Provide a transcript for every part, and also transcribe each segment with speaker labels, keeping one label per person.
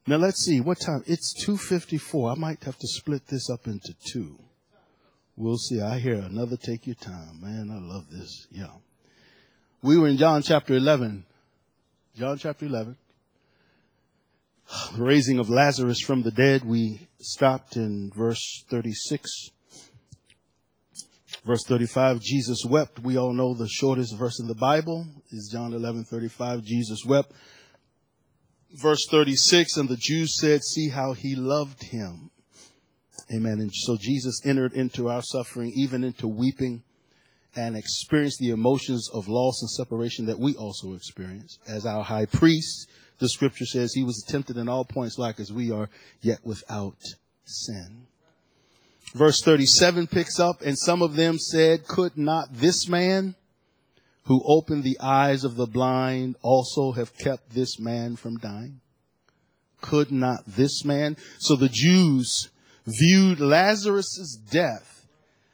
Speaker 1: Now let's see what time. It's 2:54. I might have to split this up into two. We'll see. I hear another take your time. Man, I love this. Yeah. We were in John chapter 11. John chapter 11. The raising of Lazarus from the dead. We stopped in verse 36. Verse 35, Jesus wept. We all know the shortest verse in the Bible is John 11:35. Jesus wept. Verse 36, and the Jews said, see how he loved him. Amen. And so Jesus entered into our suffering, even into weeping, and experienced the emotions of loss and separation that we also experience. As our high priest, the scripture says he was tempted in all points like as we are, yet without sin. Verse 37 picks up, and some of them said, could not this man who opened the eyes of the blind also have kept this man from dying? Could not this man? So the Jews viewed Lazarus' death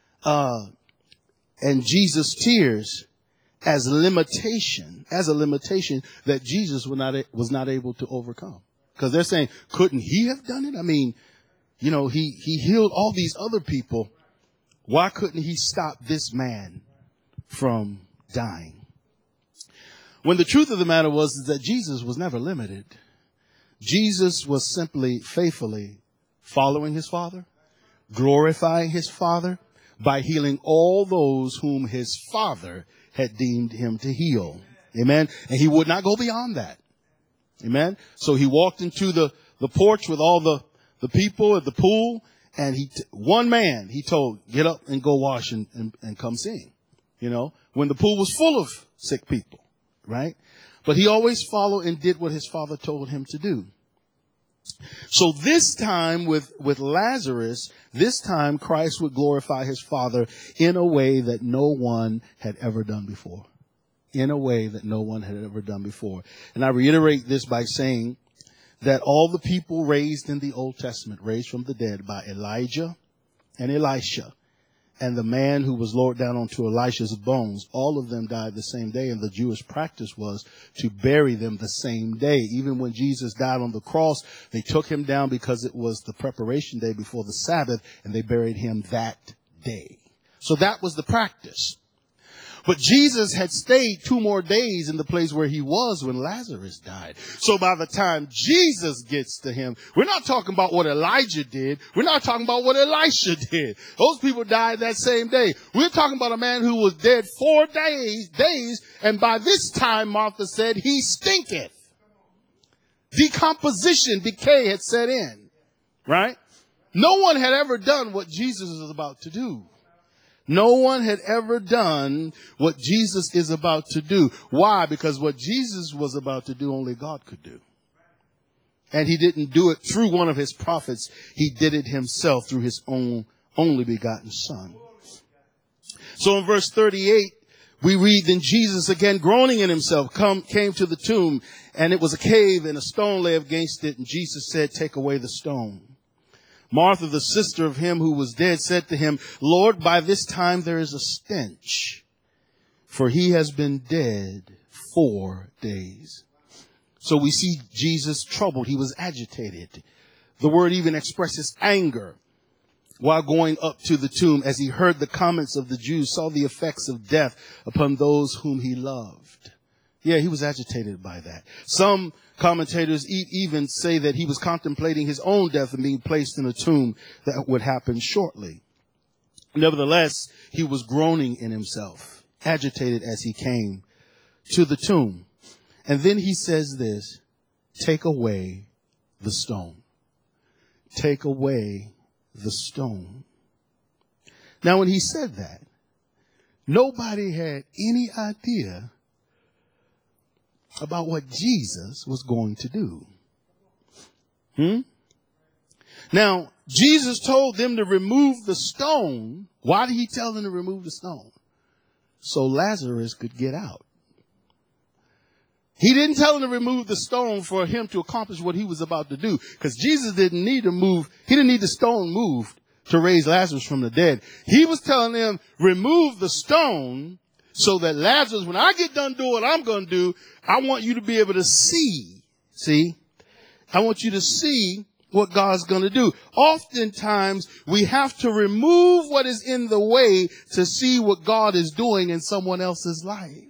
Speaker 1: and Jesus' tears as a limitation that Jesus was not able to overcome. Because they're saying, couldn't he have done it? I mean, you know, he healed all these other people. Why couldn't he stop this man from dying? When the truth of the matter was that Jesus was never limited. Jesus was simply faithfully following his Father, glorifying his Father by healing all those whom his Father had deemed him to heal. Amen. And he would not go beyond that. Amen. So he walked into the porch with all the people at the pool, and one man he told, get up and go wash and come sing. You know, when the pool was full of sick people, right? But he always followed and did what his Father told him to do. So this time with Lazarus, this time Christ would glorify his Father in a way that no one had ever done before. In a way that no one had ever done before. And I reiterate this by saying that all the people raised in the Old Testament, raised from the dead by Elijah and Elisha, and the man who was lowered down onto Elisha's bones, all of them died the same day. And the Jewish practice was to bury them the same day. Even when Jesus died on the cross, they took him down because it was the preparation day before the Sabbath, and they buried him that day. So that was the practice. But Jesus had stayed 2 more days in the place where he was when Lazarus died. So by the time Jesus gets to him, we're not talking about what Elijah did. We're not talking about what Elisha did. Those people died that same day. We're talking about a man who was dead 4 days, and by this time, Martha said, he stinketh. Decomposition, decay had set in, right? No one had ever done what Jesus was about to do. No one had ever done what Jesus is about to do. Why? Because what Jesus was about to do, only God could do. And he didn't do it through one of his prophets. He did it himself through his own only begotten Son. So in verse 38, we read, then Jesus, again groaning in himself, came to the tomb, and it was a cave, and a stone lay against it. And Jesus said, take away the stone. Martha, the sister of him who was dead, said to him, Lord, by this time there is a stench, for he has been dead 4 days. So we see Jesus troubled. He was agitated. The word even expresses anger while going up to the tomb as he heard the comments of the Jews, saw the effects of death upon those whom he loved. Yeah, he was agitated by that. Some commentators even say that he was contemplating his own death and being placed in a tomb that would happen shortly. Nevertheless, he was groaning in himself, agitated as he came to the tomb. And then he says this, take away the stone. Take away the stone. Now, when he said that, nobody had any idea about what Jesus was going to do. Now, Jesus told them to remove the stone. Why did he tell them to remove the stone? So Lazarus could get out. He didn't tell them to remove the stone for him to accomplish what he was about to do, because Jesus didn't need to move. He didn't need the stone moved to raise Lazarus from the dead. He was telling them, remove the stone so that Lazarus, when I get done doing what I'm going to do, I want you to be able to see. See? I want you to see what God's going to do. Oftentimes, we have to remove what is in the way to see what God is doing in someone else's life.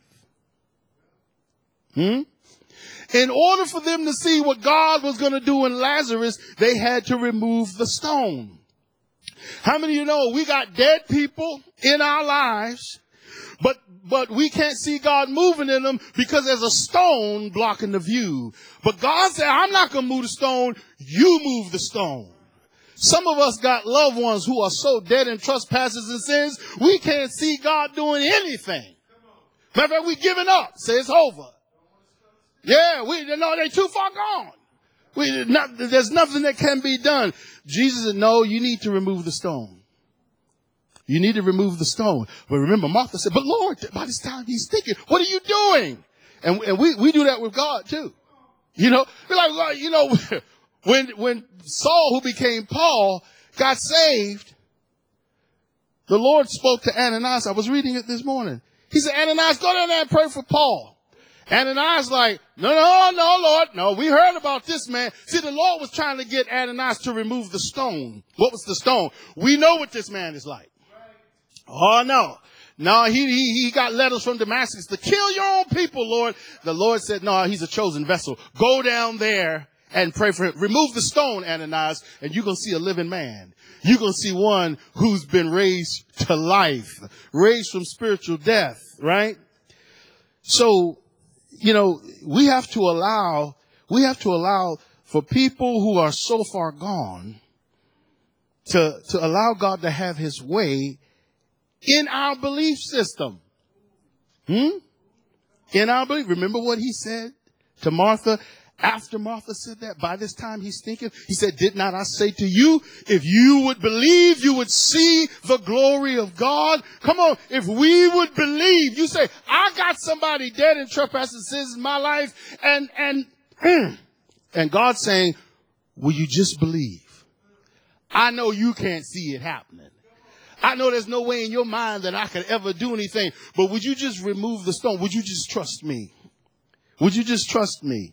Speaker 1: In order for them to see what God was going to do in Lazarus, they had to remove the stone. How many of you know we got dead people in our lives, but we can't see God moving in them because there's a stone blocking the view. But God said, I'm not going to move the stone. You move the stone. Some of us got loved ones who are so dead in trespasses and sins, we can't see God doing anything. Matter of fact, we giving up. Say it's over. Yeah, they're too far gone. There's nothing that can be done. Jesus said, no, you need to remove the stone. You need to remove the stone. But remember, Martha said, but Lord, by this time he's thinking, what are you doing? And we do that with God too. You know, we're like, well, you know, when Saul, who became Paul, got saved, the Lord spoke to Ananias. I was reading it this morning. He said, Ananias, go down there and pray for Paul. Ananias like, no, Lord. No, we heard about this man. See, the Lord was trying to get Ananias to remove the stone. What was the stone? We know what this man is like. Oh, no. No, he got letters from Damascus to kill your own people, Lord. The Lord said, no, he's a chosen vessel. Go down there and pray for him. Remove the stone, Ananias, and you're going to see a living man. You're going to see one who's been raised to life, raised from spiritual death, right? So, you know, we have to allow for people who are so far gone to allow God to have his way in our belief system. In our belief. Remember what he said to Martha after Martha said that? By this time he's thinking, he said, did not I say to you, if you would believe, you would see the glory of God? Come on, if we would believe, you say, I got somebody dead in trespasses and sins in my life, and God's saying, will you just believe? I know you can't see it happening. I know there's no way in your mind that I could ever do anything, but would you just remove the stone? Would you just trust me? Would you just trust me?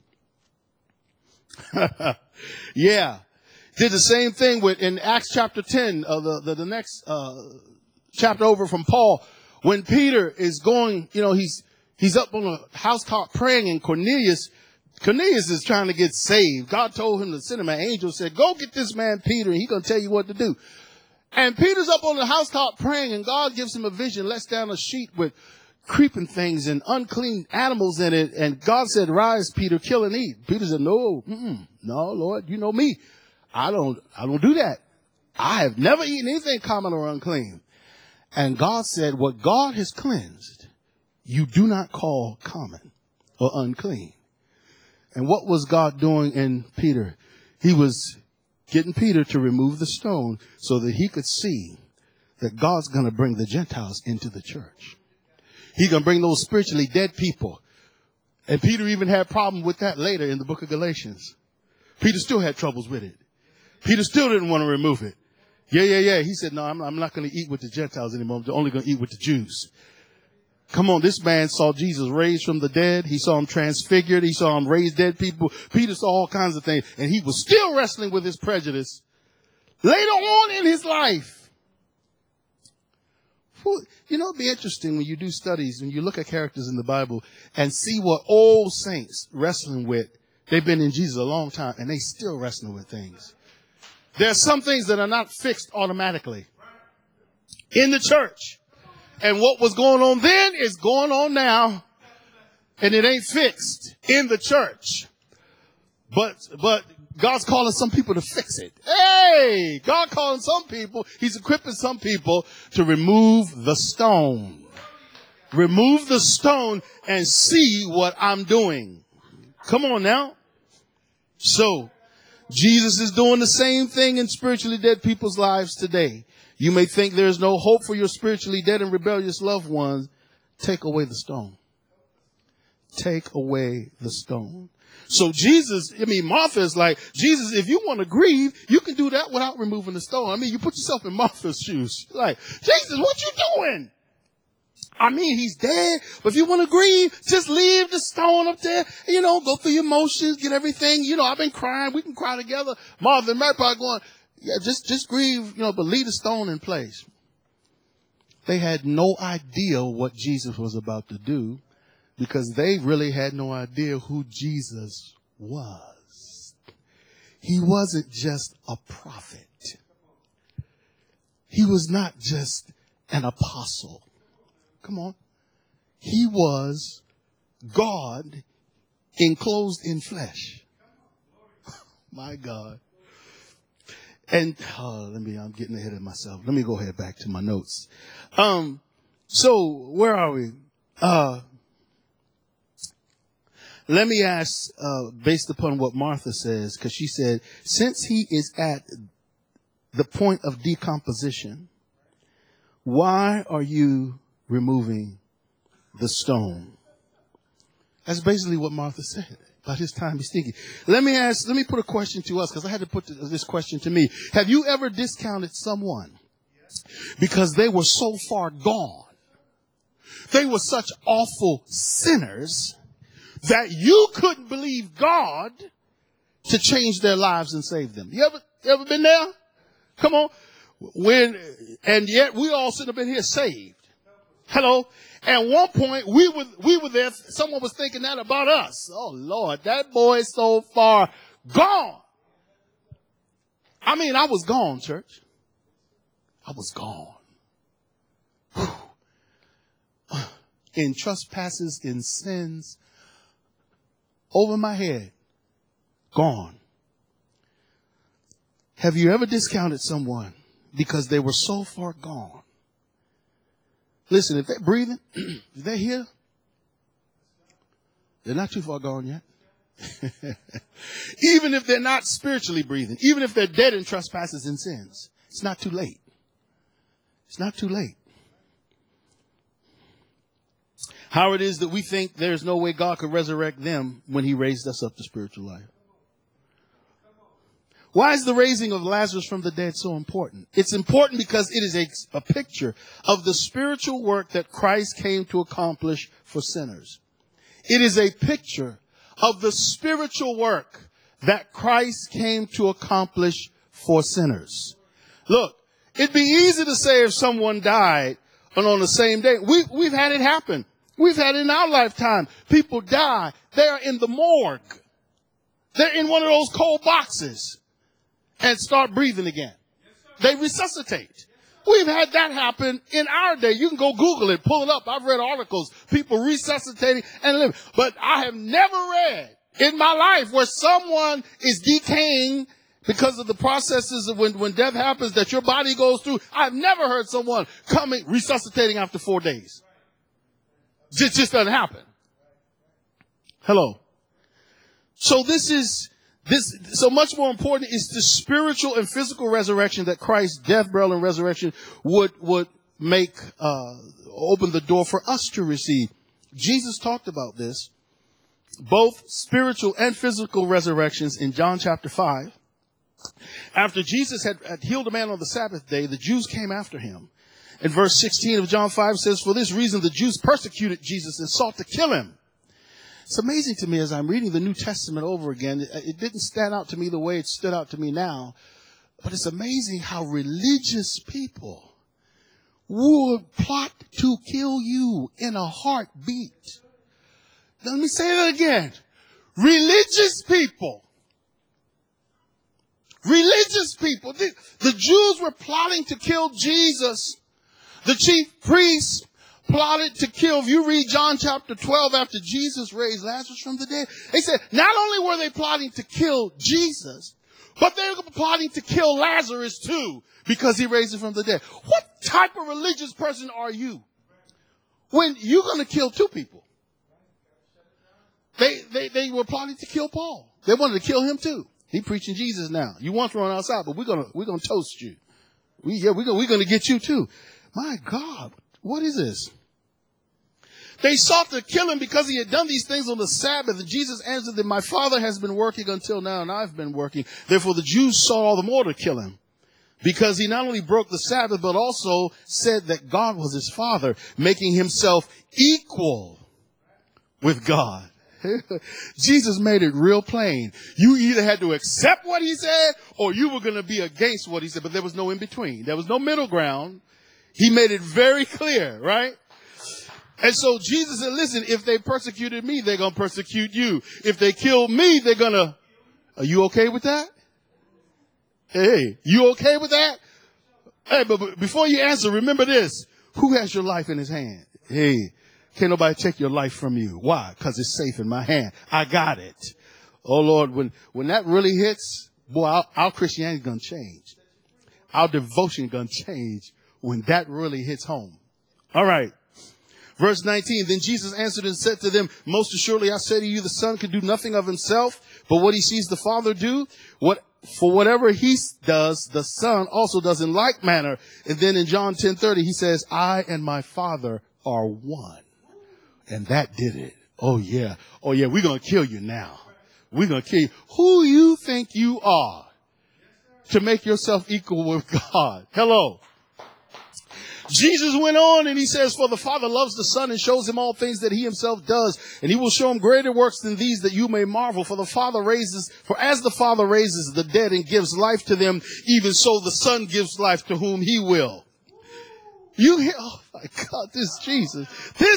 Speaker 1: Yeah. Did the same thing in Acts chapter 10, the next chapter over from Paul, when Peter is going, you know, he's up on a housetop praying, and Cornelius is trying to get saved. God told him to send him an angel, said, go get this man Peter, and he's going to tell you what to do. And Peter's up on the housetop praying, and God gives him a vision, lets down a sheet with creeping things and unclean animals in it. And God said, rise, Peter, kill and eat. Peter said, no, Lord, you know me. I don't do that. I have never eaten anything common or unclean. And God said, what God has cleansed, you do not call common or unclean. And what was God doing in Peter? He was getting Peter to remove the stone so that he could see that God's going to bring the Gentiles into the church. He's going to bring those spiritually dead people. And Peter even had a problem with that later in the book of Galatians. Peter still had troubles with it. Peter still didn't want to remove it. Yeah. He said, no, I'm not going to eat with the Gentiles anymore. I'm only going to eat with the Jews. Come on, this man saw Jesus raised from the dead. He saw him transfigured. He saw him raise dead people. Peter saw all kinds of things. And he was still wrestling with his prejudice later on in his life. You know, it'd be interesting when you do studies and you look at characters in the Bible and see what old saints wrestling with. They've been in Jesus a long time and they still wrestling with things. There are some things that are not fixed automatically in the church. And what was going on then is going on now. And it ain't fixed in the church. But God's calling some people to fix it. Hey, God calling some people, he's equipping some people to remove the stone. Remove the stone and see what I'm doing. Come on now. So, Jesus is doing the same thing in spiritually dead people's lives today. You may think there's no hope for your spiritually dead and rebellious loved ones. Take away the stone. Take away the stone. So Martha is like, Jesus, if you want to grieve, you can do that without removing the stone. I mean, you put yourself in Martha's shoes. Like, Jesus, what you doing? I mean, he's dead. But if you want to grieve, just leave the stone up there. You know, go through your emotions, get everything. You know, I've been crying. We can cry together. Martha and Mary probably going, yeah, just grieve, you know, but leave the stone in place. They had no idea what Jesus was about to do because they really had no idea who Jesus was. He wasn't just a prophet. He was not just an apostle. Come on. He was God enclosed in flesh. My God. And I'm getting ahead of myself. Let me go ahead back to my notes. So where are we? Let me ask, based upon what Martha says, because she said, since he is at the point of decomposition, why are you removing the stone? That's basically what Martha said. By his time he's thinking. Let me put a question to us, because I had to put this question to me. Have you ever discounted someone because they were so far gone? They were such awful sinners that you couldn't believe God to change their lives and save them. You ever been there? Come on. And yet we all sit up in here saved. Hello. At one point we were there. Someone was thinking that about us. Oh Lord, that boy is so far gone. I mean, I was gone, church. I was gone. Whew. In trespasses, in sins, over my head, gone. Have you ever discounted someone because they were so far gone? Listen, if they're breathing, if they're here, they're not too far gone yet. Even if they're not spiritually breathing, even if they're dead in trespasses and sins, it's not too late. It's not too late. How it is that we think there's no way God could resurrect them when he raised us up to spiritual life. Why is the raising of Lazarus from the dead so important? It's important because it is a picture of the spiritual work that Christ came to accomplish for sinners. It is a picture of the spiritual work that Christ came to accomplish for sinners. Look, it'd be easy to say if someone died and on the same day. We've had it happen. We've had it in our lifetime. People die. They're in the morgue. They're in one of those cold boxes. And start breathing again. They resuscitate. We've had that happen in our day. You can go Google it, pull it up. I've read articles, people resuscitating and living. But I have never read in my life where someone is decaying because of the processes of when death happens that your body goes through. I've never heard someone coming, resuscitating after 4 days. It just doesn't happen. Hello. So so much more important is the spiritual and physical resurrection that Christ's death, burial, and resurrection would make, open the door for us to receive. Jesus talked about this, both spiritual and physical resurrections in John chapter 5. After Jesus had healed a man on the Sabbath day, the Jews came after him. And verse 16 of John 5 says, for this reason the Jews persecuted Jesus and sought to kill him. It's amazing to me as I'm reading the New Testament over again. It didn't stand out to me the way it stood out to me now. But it's amazing how religious people would plot to kill you in a heartbeat. Let me say that again. Religious people. Religious people. The Jews were plotting to kill Jesus. The chief priests plotted to kill. If you read John chapter 12, after Jesus raised Lazarus from the dead, they said not only were they plotting to kill Jesus, but they were plotting to kill Lazarus too, because he raised him from the dead. What type of religious person are you when you're going to kill two people? They were plotting to kill Paul. They wanted to kill him too. He preaching Jesus now. You want thrown outside, but we're gonna toast you. We're gonna get you too. My God. What is this? They sought to kill him because he had done these things on the Sabbath. And Jesus answered them, my Father has been working until now, and I've been working. Therefore the Jews sought all the more to kill him, Because he not only broke the Sabbath, but also said that God was his father, making himself equal with God. Jesus made it real plain. You either had to accept what he said or you were going to be against what he said, but there was no in between. There was no middle ground. He made it very clear, right? And so Jesus said, listen, if they persecuted me, they're going to persecute you. If they kill me, they're going to, are you okay with that? Hey, you okay with that? Hey, but before you answer, remember this. Who has your life in his hand? Hey, can't nobody take your life from you. Why? Because it's safe in my hand. I got it. Oh, Lord, when that really hits, boy, our Christianity is going to change. Our devotion is going to change when that really hits home. All right. Verse 19, then Jesus answered and said to them, most assuredly I say to you, the Son can do nothing of himself, but what he sees the Father do, for whatever he does, the Son also does in like manner. And then in John 10:30, he says, I and my Father are one. And that did it. Oh yeah. Oh yeah. We're going to kill you now. We're going to kill you. Who you think you are to make yourself equal with God? Hello. Jesus went on and he says, for the Father loves the Son and shows him all things that he himself does. And he will show him greater works than these that you may marvel. For as the Father raises the dead and gives life to them, even so the Son gives life to whom he will. You hear, oh my God, this Jesus.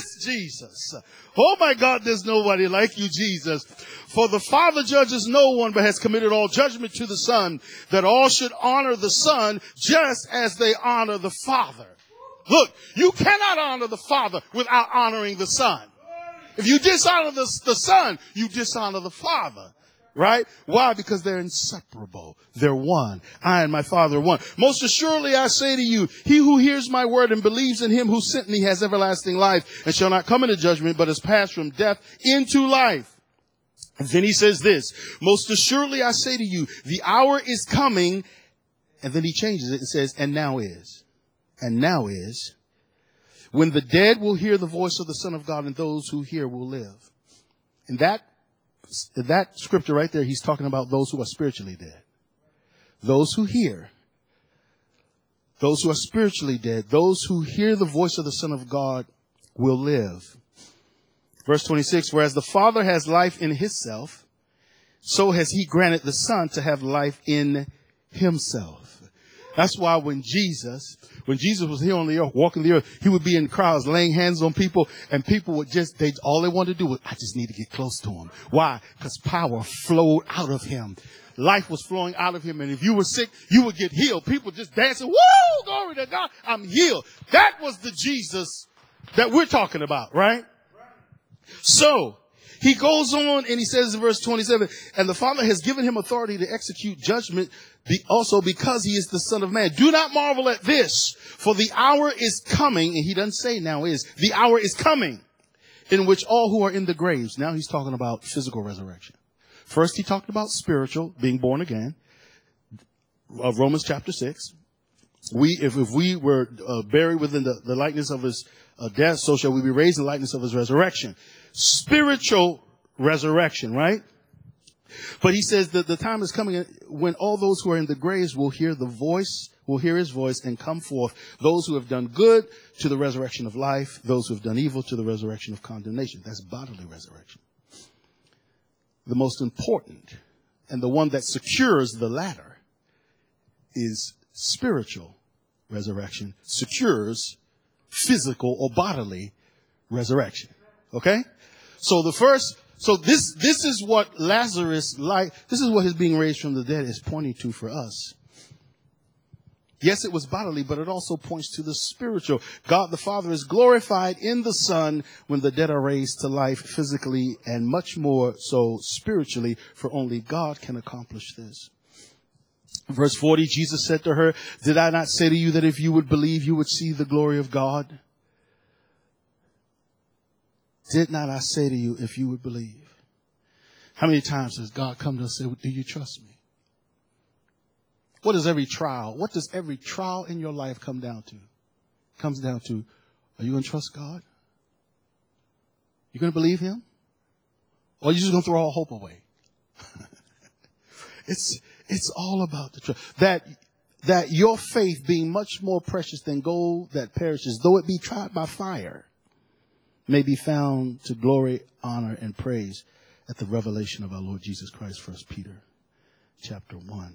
Speaker 1: Oh my God, there's nobody like you, Jesus. For the Father judges no one, but has committed all judgment to the Son, that all should honor the Son just as they honor the Father. Look, you cannot honor the Father without honoring the Son. If you dishonor the Son, you dishonor the Father. Right? Why? Because they're inseparable. They're one. I and my Father are one. Most assuredly I say to you, he who hears my word and believes in him who sent me has everlasting life and shall not come into judgment, but is passed from death into life. And then he says this, most assuredly I say to you, the hour is coming. And then he changes it and says, and now is, when the dead will hear the voice of the Son of God, and those who hear will live. And that scripture right there, he's talking about those who are spiritually dead. Those who hear. Those who are spiritually dead. Those who hear the voice of the Son of God will live. Verse 26, whereas the Father has life in himself, so has he granted the Son to have life in himself. That's why when Jesus was here on the earth, walking the earth, he would be in crowds laying hands on people, and people would all they wanted to do was, I just need to get close to him. Why? Because power flowed out of him. Life was flowing out of him. And if you were sick, you would get healed. People just dancing, woo, glory to God, I'm healed. That was the Jesus that we're talking about, right? So he goes on and he says in verse 27, and the Father has given him authority to execute judgment also because he is the Son of Man. Do not marvel at this, for the hour is coming, and he doesn't say now is, the hour is coming in which all who are in the graves, now he's talking about physical resurrection. First he talked about spiritual, being born again, of Romans chapter 6. If we were buried within the likeness of his death, so shall we be raised in the likeness of his resurrection. Spiritual resurrection, right? But he says that the time is coming when all those who are in the graves will hear his voice and come forth. Those who have done good to the resurrection of life, those who have done evil to the resurrection of condemnation. That's bodily resurrection. The most important and the one that secures the latter is spiritual resurrection. Secures physical or bodily resurrection. Okay? So this is what Lazarus this is what his being raised from the dead is pointing to for us. Yes, it was bodily, but it also points to the spiritual. God the Father is glorified in the Son when the dead are raised to life physically and much more so spiritually, for only God can accomplish this. Verse 40, Jesus said to her, did I not say to you that if you would believe, you would see the glory of God? Did not I say to you, if you would believe? How many times has God come to us and say, do you trust me? What does every trial in your life come down to? It comes down to, are you going to trust God? You going to believe him? Or are you just going to throw all hope away? It's all about the trust. That that your faith, being much more precious than gold that perishes, though it be tried by fire, may be found to glory, honor, and praise at the revelation of our Lord Jesus Christ. 1 Peter chapter 1.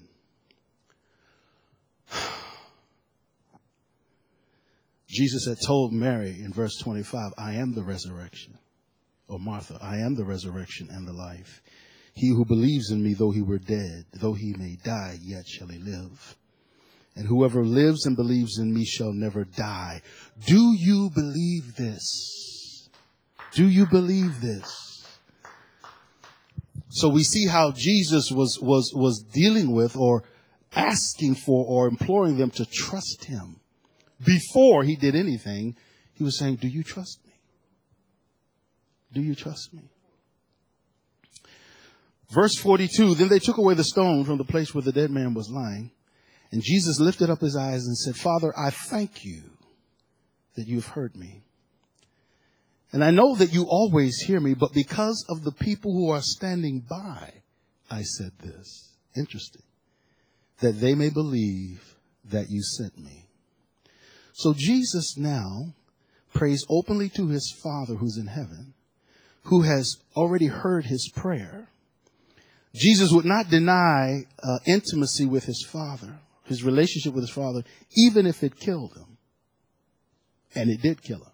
Speaker 1: Jesus had told Mary in verse 25, I am the resurrection. Or Martha, I am the resurrection and the life. He who believes in me, though he were dead, though he may die, yet shall he live. And whoever lives and believes in me shall never die. Do you believe this? Do you believe this? So we see how Jesus was dealing with, or asking for, or imploring them to trust him. Before he did anything, he was saying, do you trust me? Do you trust me? Verse 42, then they took away the stone from the place where the dead man was lying. And Jesus lifted up his eyes and said, Father, I thank you that you have heard me. And I know that you always hear me, but because of the people who are standing by, I said this. Interesting. That they may believe that you sent me. So Jesus now prays openly to his Father who's in heaven, who has already heard his prayer. Jesus would not deny intimacy with his Father, his relationship with his Father, even if it killed him. And it did kill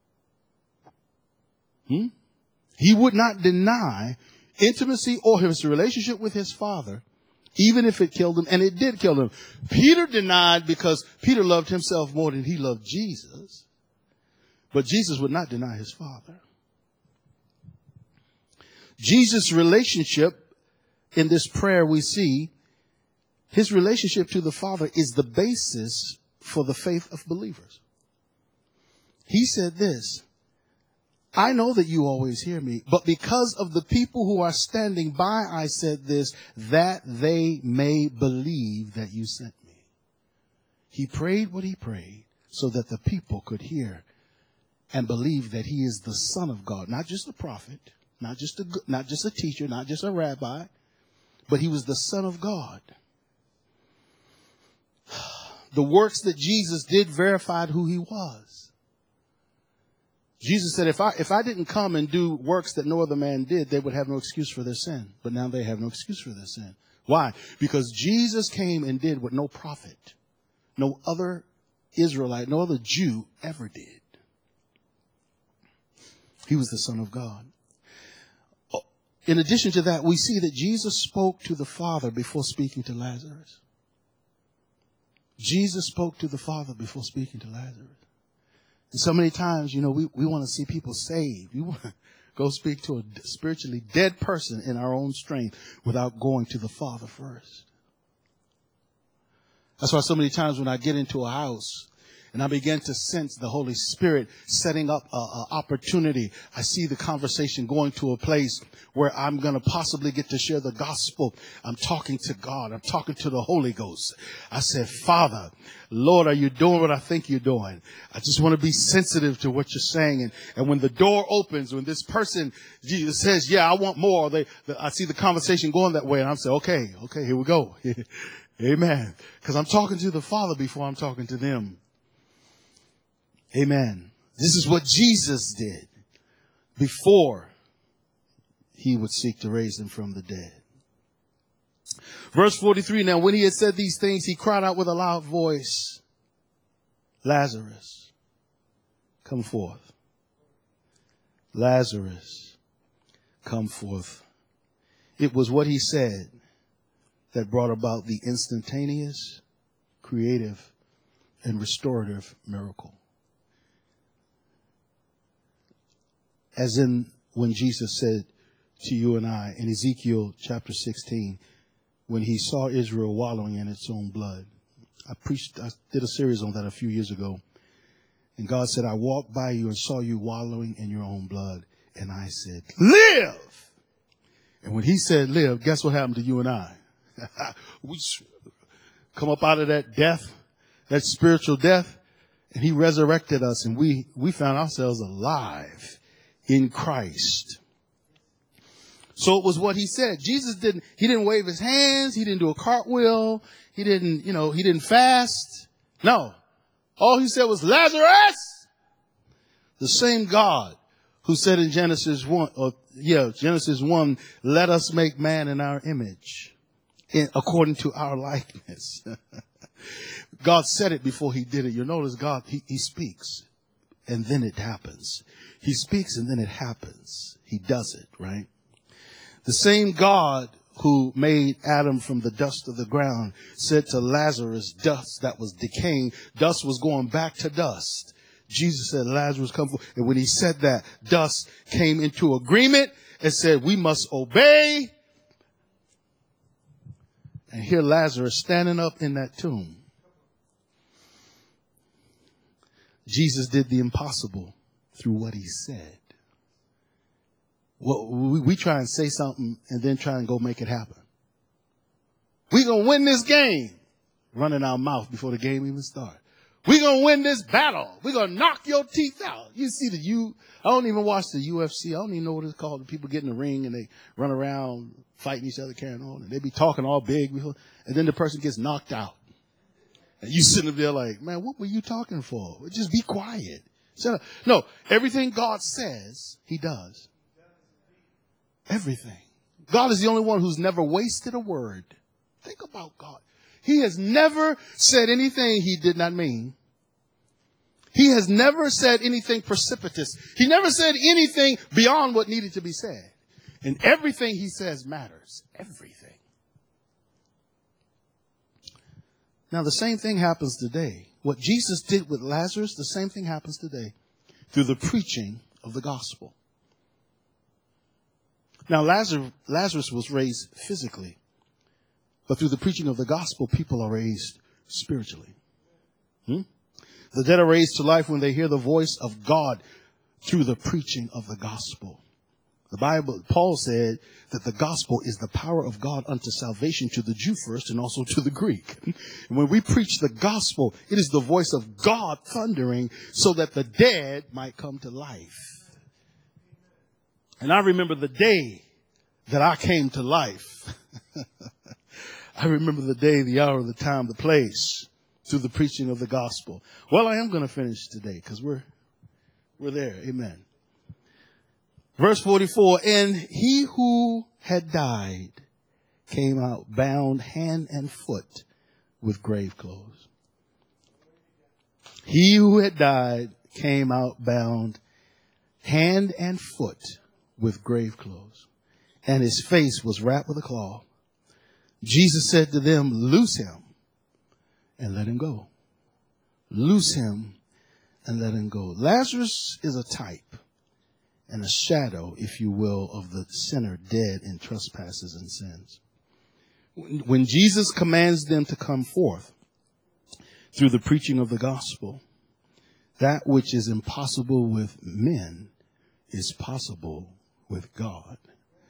Speaker 1: him. He would not deny intimacy or his relationship with his Father, even if it killed him, and it did kill him. Peter denied because Peter loved himself more than he loved Jesus. But Jesus would not deny his Father. Jesus' relationship in this prayer, we see his relationship to the Father is the basis for the faith of believers. He said this, I know that you always hear me, but because of the people who are standing by, I said this, that they may believe that you sent me. He prayed what he prayed so that the people could hear and believe that he is the Son of God, not just a prophet, not just a teacher, not just a rabbi, but he was the Son of God. The works that Jesus did verified who he was. Jesus said, if I didn't come and do works that no other man did, they would have no excuse for their sin. But now they have no excuse for their sin. Why? Because Jesus came and did what no prophet, no other Israelite, no other Jew ever did. He was the Son of God. In addition to that, we see that Jesus spoke to the Father before speaking to Lazarus. Jesus spoke to the Father before speaking to Lazarus. And so many times, we want to see people saved. We want to go speak to a spiritually dead person in our own strength without going to the Father first. That's why so many times when I get into a house and I begin to sense the Holy Spirit setting up an opportunity, I see the conversation going to a place where I'm going to possibly get to share the gospel. I'm talking to God. I'm talking to the Holy Ghost. I said, Father, Lord, are you doing what I think you're doing? I just want to be sensitive to what you're saying. And when the door opens, when this person Jesus says, yeah, I want more, I see the conversation going that way. And I'm saying, okay, here we go. Amen. Because I'm talking to the Father before I'm talking to them. Amen. This is what Jesus did before he would seek to raise them from the dead. Verse 43, now when he had said these things, he cried out with a loud voice, Lazarus, come forth. Lazarus, come forth. It was what he said that brought about the instantaneous, creative, and restorative miracle. As in when Jesus said to you and I in Ezekiel chapter 16, when he saw Israel wallowing in its own blood. I did a series on that a few years ago. And God said, I walked by you and saw you wallowing in your own blood. And I said, live! And when he said live, guess what happened to you and I? We come up out of that death, that spiritual death, and he resurrected us, and we found ourselves alive in Christ. So it was what he said. He didn't wave his hands. He didn't do a cartwheel. He didn't fast. No. All he said was, Lazarus! The same God who said in Genesis 1, let us make man in our image, according to our likeness. God said it before he did it. You notice God, he speaks and then it happens. He speaks and then it happens. He does it, right? The same God who made Adam from the dust of the ground said to Lazarus, dust that was decaying, dust was going back to dust. Jesus said, Lazarus, come forth. And when he said that, dust came into agreement and said, we must obey. And here Lazarus standing up in that tomb. Jesus did the impossible through what he said. Well, we try and say something and then try and go make it happen. We're going to win this game. Running our mouth before the game even starts. We're going to win this battle. We're going to knock your teeth out. You see I don't even watch the UFC. I don't even know what it's called. The people get in the ring and they run around fighting each other, carrying on. And they be talking all big before, and then the person gets knocked out. And you sitting there like, man, what were you talking for? Just be quiet. Shut up. No, everything God says, he does. Everything. God is the only one who's never wasted a word. Think about God. He has never said anything he did not mean. He has never said anything precipitous. He never said anything beyond what needed to be said. And everything he says matters. Everything. Now, the same thing happens today. What Jesus did with Lazarus, the same thing happens today through the preaching of the gospel. Now, Lazarus was raised physically, but through the preaching of the gospel, people are raised spiritually. The dead are raised to life when they hear the voice of God through the preaching of the gospel. The Bible, Paul said that the gospel is the power of God unto salvation to the Jew first and also to the Greek. And when we preach the gospel, it is the voice of God thundering so that the dead might come to life. And I remember the day that I came to life. I remember the day, the hour, the time, the place through the preaching of the gospel. Well, I am going to finish today because we're there. Amen. Verse 44, and he who had died came out bound hand and foot with grave clothes. He who had died came out bound hand and foot with grave clothes, and his face was wrapped with a cloth. Jesus said to them, loose him and let him go. Loose him and let him go. Lazarus is a type and a shadow, if you will, of the sinner dead in trespasses and sins. When Jesus commands them to come forth through the preaching of the gospel, that which is impossible with men is possible with God.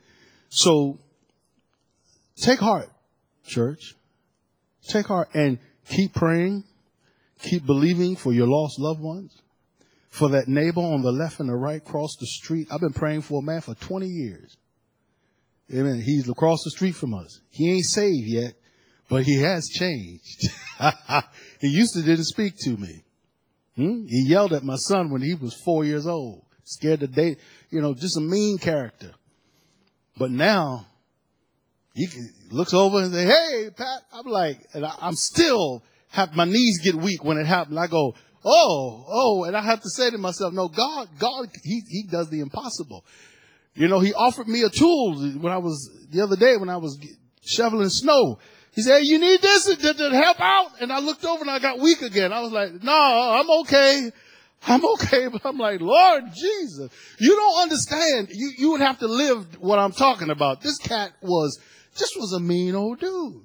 Speaker 1: So take heart, church. Take heart and keep praying, keep believing for your lost loved ones. For that neighbor on the left and the right across the street. I've been praying for a man for 20 years. Amen. He's across the street from us. He ain't saved yet, but he has changed. He used to didn't speak to me. He yelled at my son when he was 4 years old. Scared to date, just a mean character. But now he looks over and says, hey, Pat. I'm like, and I'm still have my knees get weak when it happened. I go, Oh, and I have to say to myself, no, God, he does the impossible. He offered me a tool the other day when I was shoveling snow. He said, hey, you need this to help out? And I looked over and I got weak again. I was like, no, I'm okay. But I'm like, Lord Jesus, you don't understand. You would have to live what I'm talking about. This cat was a mean old dude,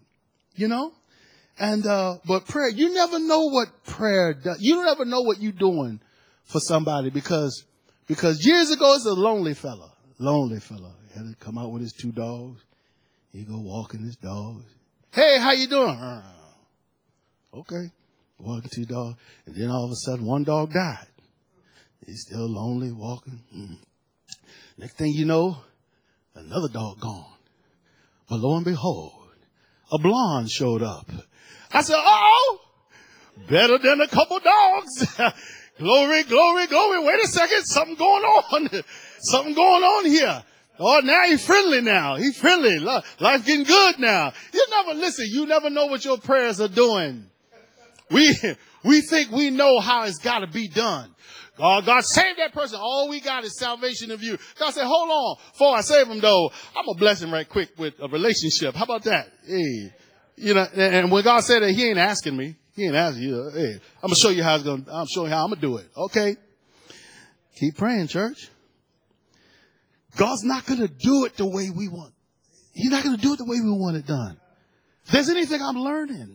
Speaker 1: And, but prayer, you never know what prayer does. You never know what you're doing for somebody because years ago, it's a lonely fella. He had to come out with his 2 dogs. He go walking his dogs. Hey, how you doing? Okay. Walking 2 dogs. And then all of a sudden, 1 dog died. He's still lonely walking. Next thing you know, Another dog gone. But lo and behold, a blonde showed up. I said, oh, better than a couple dogs. Glory, glory, glory. Wait a second. Something going on. Something going on here. Oh, now he's friendly now. He's friendly. Life's getting good now. You never know what your prayers are doing. We think we know how it's got to be done. God save that person. All we got is salvation of you. God said, hold on. Before I save him, though, I'm going to bless him right quick with a relationship. How about that? Hey, and when God said that, he ain't asking me. He ain't asking you. Hey, I'm going to show you how I'm showing you how I'm going to do it. Okay. Keep praying, church. God's not going to do it the way we want. He's not going to do it the way we want it done. If there's anything I'm learning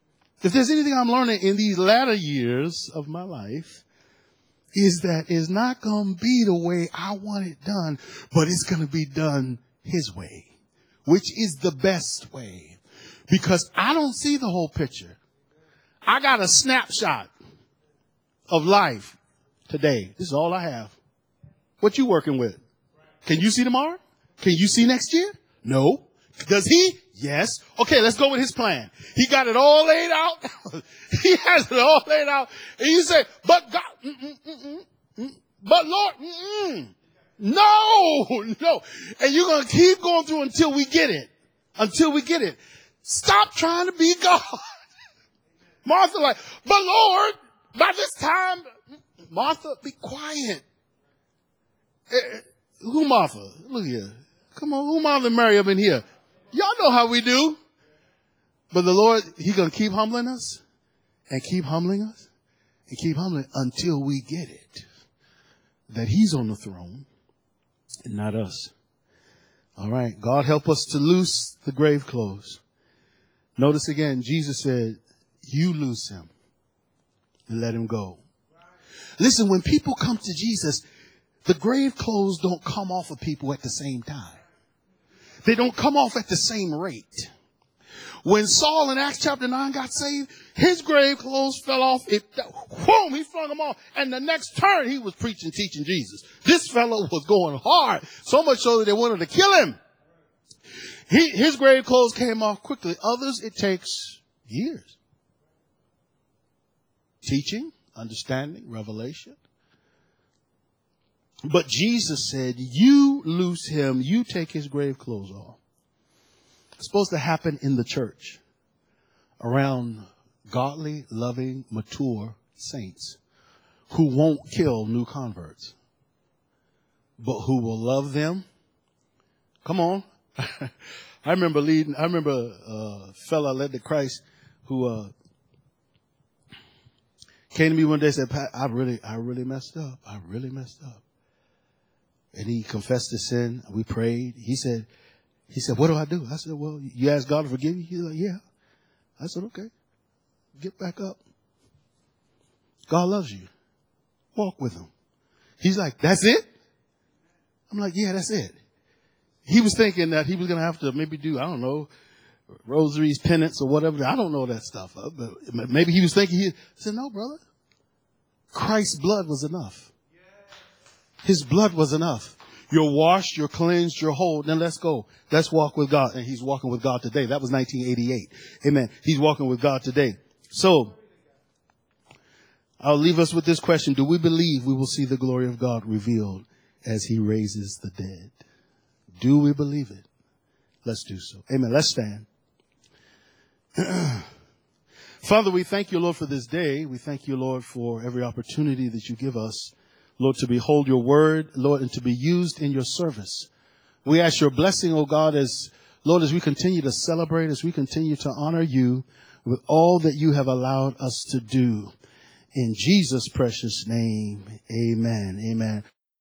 Speaker 1: in these latter years of my life, is that it's not going to be the way I want it done, but it's going to be done his way, which is the best way, because I don't see the whole picture. I got a snapshot of life today. This is all I have. What you working with? Can you see tomorrow? Can you see next year? No. Does he? Yes. Okay, let's go with his plan. He got it all laid out. He has it all laid out. And you say, but God, but Lord, no. And you're going to keep going through until we get it. Stop trying to be God. Martha like, but Lord, by this time, Martha, be quiet. Who Martha? Look here. Come on, who Martha and Mary up in here? Y'all know how we do. But the Lord, he's going to keep humbling us and keep humbling us and keep humbling until we get it. That he's on the throne and not us. All right. God help us to loose the grave clothes. Notice again, Jesus said, you loose him and let him go. Listen, when people come to Jesus, the grave clothes don't come off of people at the same time. They don't come off at the same rate. When Saul in Acts chapter 9 got saved, his grave clothes fell off. He flung them off. And the next turn, he was preaching, teaching Jesus. This fellow was going hard, so much so that they wanted to kill him. His grave clothes came off quickly. Others, it takes years. Teaching, understanding, revelation. But Jesus said, you loose him, you take his grave clothes off. It's supposed to happen in the church around godly, loving, mature saints who won't kill new converts, but who will love them. Come on. I remember a fella led to Christ who came to me one day and said, Pat, I really messed up. I really messed up. And he confessed his sin. We prayed. He said, what do I do? I said, well, you ask God to forgive you? He's like, yeah. I said, okay. Get back up. God loves you. Walk with him. He's like, that's it? I'm like, yeah, that's it. He was thinking that he was going to have to maybe do, I don't know, rosaries, penance or whatever. I don't know that stuff. But maybe he was thinking, I said, no, brother. Christ's blood was enough. His blood was enough. You're washed, you're cleansed, you're whole. Then let's go. Let's walk with God. And he's walking with God today. That was 1988. Amen. He's walking with God today. So I'll leave us with this question. Do we believe we will see the glory of God revealed as he raises the dead? Do we believe it? Let's do so. Amen. Let's stand. Father, we thank you, Lord, for this day. We thank you, Lord, for every opportunity that you give us, Lord, to behold your word, Lord, and to be used in your service. We ask your blessing, oh God, as we continue to celebrate, as we continue to honor you with all that you have allowed us to do. In Jesus' precious name, amen. Amen.